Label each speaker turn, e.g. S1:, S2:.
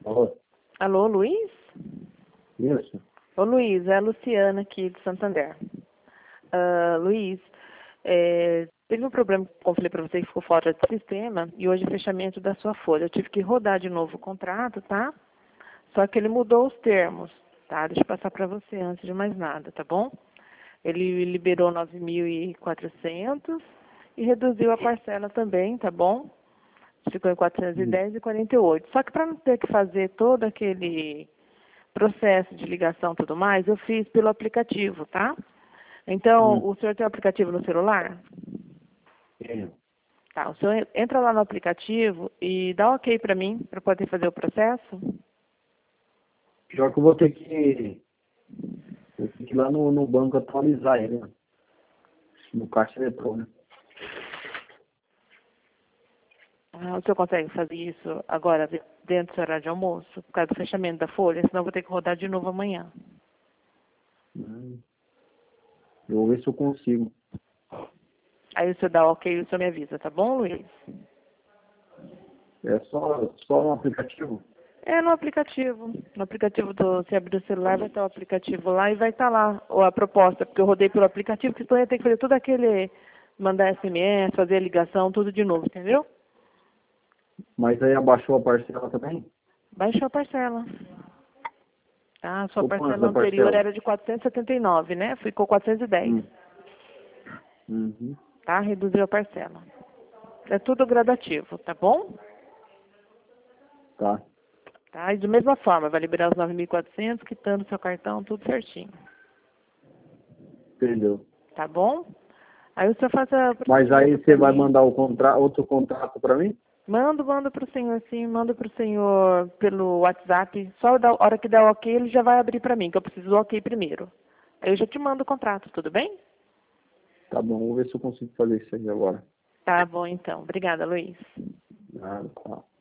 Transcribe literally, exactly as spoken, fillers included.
S1: Alô?
S2: Alô, Luiz?
S1: Isso.
S2: Ô, Luiz, é a Luciana aqui de Santander. Ah, Luiz, é, teve um problema, como eu falei para você, que ficou fora do sistema, e hoje é fechamento da sua folha. Eu tive que rodar de novo o contrato, tá? Só que ele mudou os termos, tá? Deixa eu passar para você antes de mais nada, tá bom? Ele liberou nove mil e quatrocentos e reduziu a parcela também, tá bom? Ficou em quatrocentos e dez e quarenta e oito. Só que para não ter que fazer todo aquele processo de ligação e tudo mais, eu fiz pelo aplicativo, tá? Então,
S1: Hum.
S2: o senhor tem o aplicativo no celular?
S1: Tenho.
S2: Tá, o senhor entra lá no aplicativo e dá ok para mim, para poder fazer o processo?
S1: Pior que eu vou ter que, vou ter que ir lá no, no banco atualizar ele, né? No caixa eletrônico.
S2: Ah, o senhor consegue fazer isso agora, de- dentro do seu horário de almoço, por causa do fechamento da folha? Senão eu vou ter que rodar de novo amanhã.
S1: Hum. Eu vou ver se eu consigo.
S2: Aí o senhor dá ok e o senhor me avisa, tá bom, Luiz?
S1: É só, só no aplicativo?
S2: É no aplicativo. No aplicativo do. Se abrir o celular, vai estar o aplicativo lá e vai estar lá ou a proposta, porque eu rodei pelo aplicativo, porque senão eu ia ter que fazer tudo aquele. Mandar S M S, fazer a ligação, tudo de novo, entendeu?
S1: Mas aí abaixou a parcela também?
S2: Baixou a parcela. Tá? A sua
S1: Ficou quanto
S2: parcela
S1: da
S2: anterior
S1: parcela?
S2: era de quatrocentos e setenta e nove, né? Ficou quatrocentos e dez.
S1: Hum. Uhum.
S2: Tá? Reduziu a parcela. É tudo gradativo, tá bom?
S1: Tá.
S2: Tá? E da mesma forma, vai liberar os nove mil e quatrocentos, quitando seu cartão, tudo certinho.
S1: Entendeu?
S2: Tá bom? Aí o senhor faz o
S1: Mas aí
S2: procedimento
S1: você
S2: para
S1: vai
S2: mim.
S1: mandar o contra... outro contrato para mim?
S2: Mando, mando para o senhor sim, mando para o senhor pelo WhatsApp. Só da hora que der o ok, ele já vai abrir para mim, que eu preciso do ok primeiro. Aí eu já te mando o contrato, tudo bem?
S1: Tá bom, vou ver se eu consigo fazer isso aí agora.
S2: Tá bom, então. Obrigada, Luiz.
S1: Ah, tá.